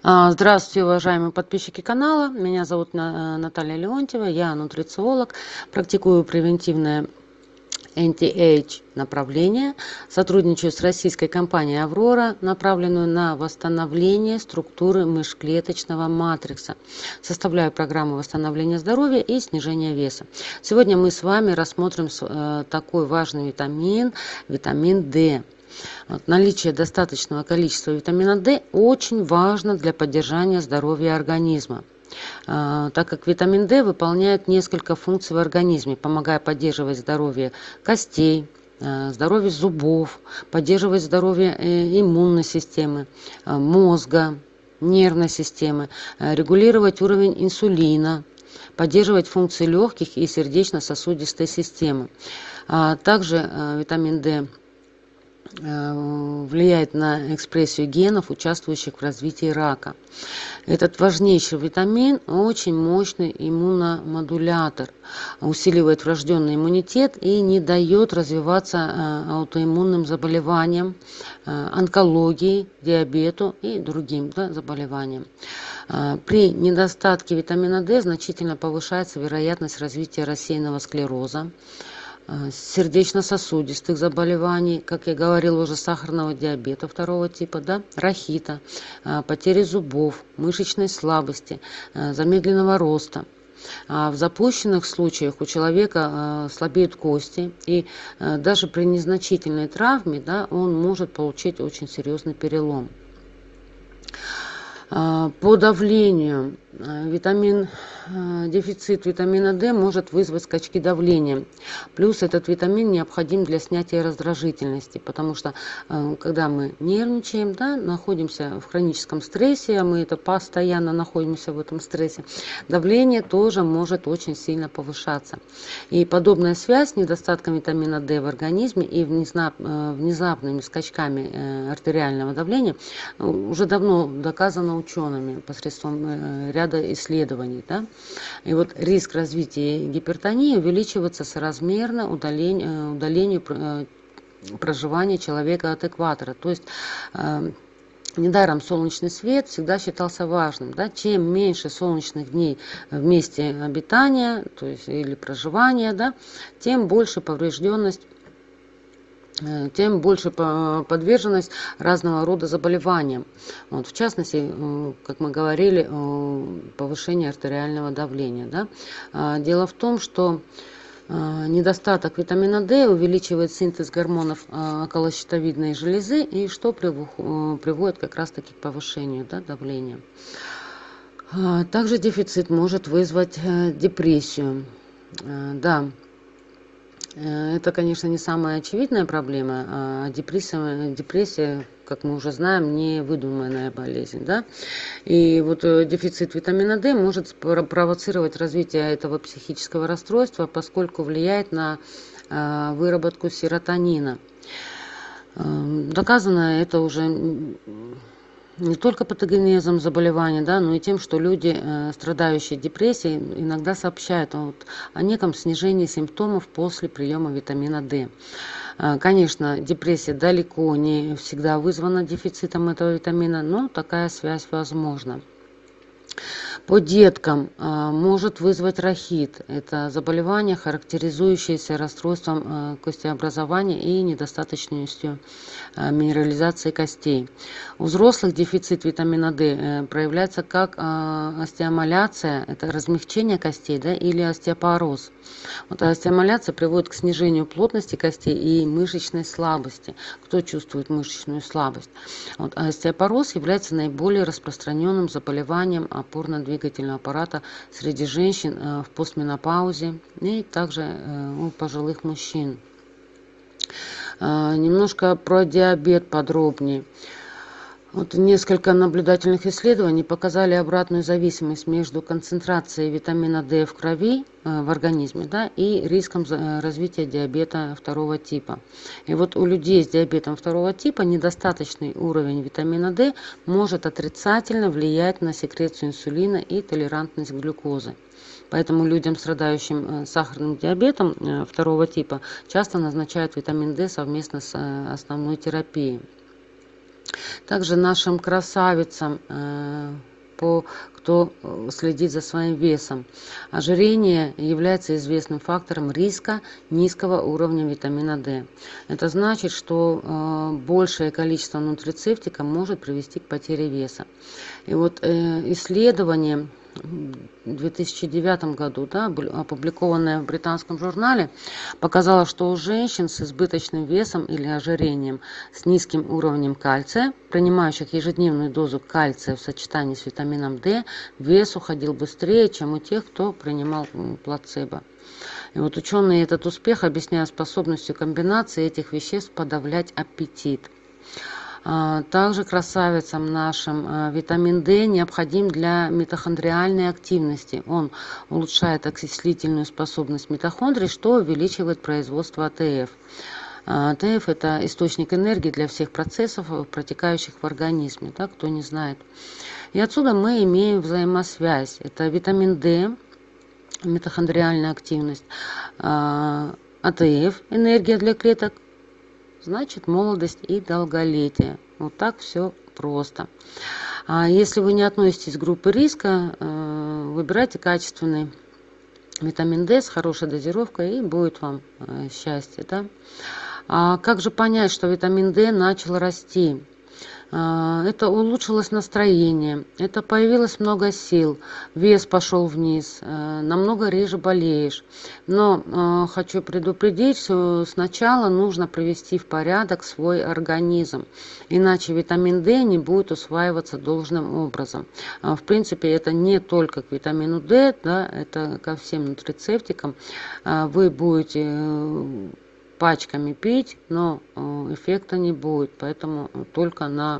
Здравствуйте, уважаемые подписчики канала. Меня зовут Наталья Леонтьева, я нутрициолог, практикую превентивное anti-age направление, сотрудничаю с российской компанией «Аврора», направленную на восстановление структуры мышцеклеточного матрикса. Составляю программу восстановления здоровья и снижения веса. Сегодня мы с вами рассмотрим такой важный витамин D. Наличие достаточного количества витамина D очень важно для поддержания здоровья организма, так как витамин D выполняет несколько функций в организме, помогая поддерживать здоровье костей, здоровье зубов, поддерживать здоровье иммунной системы, мозга, нервной системы, регулировать уровень инсулина, поддерживать функции легких и сердечно-сосудистой системы. Также витамин D влияет на экспрессию генов, участвующих в развитии рака. Этот важнейший витамин очень мощный иммуномодулятор, усиливает врожденный иммунитет и не дает развиваться аутоиммунным заболеваниям, онкологии, диабету и другим заболеваниям. При недостатке витамина D значительно повышается вероятность развития рассеянного склероза, сердечно-сосудистых заболеваний, как я говорила уже, сахарного диабета второго типа, рахита, потери зубов, мышечной слабости, замедленного роста. В запущенных случаях у человека слабеют кости, и даже при незначительной травме он может получить очень серьезный перелом. По давлению дефицит витамина D может вызвать скачки давления. Плюс этот витамин необходим для снятия раздражительности, потому что когда мы нервничаем, находимся в хроническом стрессе, а мы это постоянно находимся в этом стрессе, давление тоже может очень сильно повышаться. И подобная связь с недостатком витамина D в организме и внезапными скачками артериального давления уже давно доказано учеными посредством ряда исследований. И вот риск развития гипертонии увеличивается соразмерно удалению проживания человека от экватора. То есть недаром солнечный свет всегда считался важным. Чем меньше солнечных дней в месте обитания, то есть или проживания, тем больше поврежденность, тем больше подверженность разного рода заболеваниям. В частности, как мы говорили, повышение артериального давления. Дело в том, что недостаток витамина D увеличивает синтез гормонов околощитовидной железы, и что приводит как раз-таки к повышению давления. Также дефицит может вызвать депрессию. Это, конечно, не самая очевидная проблема. Депрессия, как мы уже знаем, не выдуманная болезнь. И вот дефицит витамина D может провоцировать развитие этого психического расстройства, поскольку влияет на выработку серотонина. Доказано это уже не только патогенезом заболевания, но и тем, что люди, страдающие депрессией, иногда сообщают о неком снижении симптомов после приема витамина D. Конечно, депрессия далеко не всегда вызвана дефицитом этого витамина, но такая связь возможна. По деткам может вызвать рахит. Это заболевание, характеризующееся расстройством костеобразования и недостаточностью минерализации костей. У взрослых дефицит витамина D проявляется как остеомаляция, это размягчение костей, или остеопороз. Остеомаляция приводит к снижению плотности костей и мышечной слабости. Кто чувствует мышечную слабость? Остеопороз является наиболее распространенным заболеванием опорно-двигательного аппарата среди женщин в постменопаузе и также у пожилых мужчин. Немножко про диабет подробнее. Несколько наблюдательных исследований показали обратную зависимость между концентрацией витамина D в крови в организме и риском развития диабета второго типа. И у людей с диабетом второго типа недостаточный уровень витамина D может отрицательно влиять на секрецию инсулина и толерантность к глюкозе. Поэтому людям, страдающим сахарным диабетом второго типа, часто назначают витамин D совместно с основной терапией. Также нашим красавицам, кто следит за своим весом, ожирение является известным фактором риска низкого уровня витамина D. Это значит, что большее количество нутрицептика может привести к потере веса. И вот исследование в 2009 году, да, опубликованное в британском журнале, показало, что у женщин с избыточным весом или ожирением с низким уровнем кальция, принимающих ежедневную дозу кальция в сочетании с витамином D, вес уходил быстрее, чем у тех, кто принимал плацебо. И вот ученые этот успех объясняют способностью комбинации этих веществ подавлять аппетит. Также красавицам нашим витамин D необходим для митохондриальной активности. Он улучшает окислительную способность митохондрий, что увеличивает производство АТФ. АТФ – это источник энергии для всех процессов, протекающих в организме, да, кто не знает. И отсюда мы имеем взаимосвязь. Это витамин D, митохондриальная активность, АТФ – энергия для клеток, значит молодость и долголетие. Вот так все просто. А если вы не относитесь к группе риска, выбирайте качественный витамин D с хорошей дозировкой, и будет вам счастье. Да? А как же понять, что витамин D начал расти? Это улучшилось настроение, это появилось много сил, вес пошел вниз, намного реже болеешь. Но хочу предупредить, что сначала нужно привести в порядок свой организм, иначе витамин D не будет усваиваться должным образом. В принципе, это не только к витамину D, да, это ко всем нутрицептикам. Вы будете пачками пить, но эффекта не будет, поэтому только на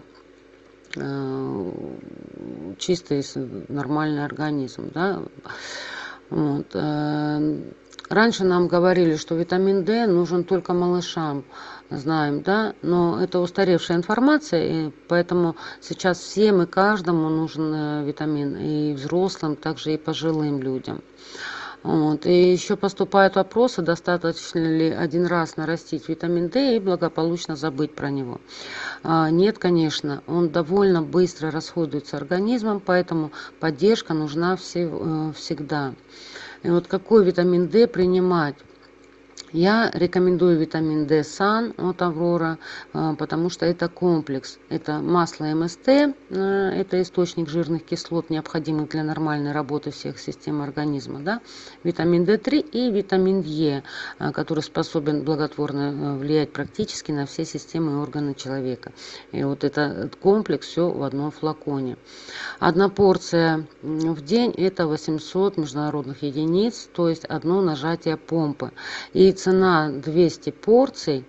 чистый нормальный организм. Да? Вот. Раньше нам говорили, что витамин D нужен только малышам, знаем, да, но это устаревшая информация, и поэтому сейчас всем и каждому нужен витамин, и взрослым, также и пожилым людям. Вот. И еще поступают вопросы, достаточно ли один раз нарастить витамин D и благополучно забыть про него. Нет, конечно, он довольно быстро расходуется организмом, поэтому поддержка нужна всегда. И вот какой витамин D принимать? Я рекомендую витамин D Sun от Аврора, потому что это комплекс. Это масло МСТ, это источник жирных кислот, необходимых для нормальной работы всех систем организма. Да? Витамин D3 и витамин Е, который способен благотворно влиять практически на все системы и органы человека. И вот этот комплекс все в одном флаконе. Одна порция в день – это 800 международных единиц, то есть одно нажатие помпы. И цена 200 порций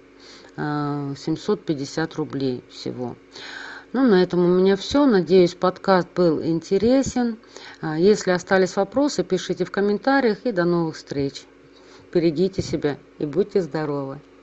750 рублей всего. Ну, на этом у меня все. Надеюсь, подкаст был интересен. Если остались вопросы, пишите в комментариях, и до новых встреч. Берегите себя и будьте здоровы.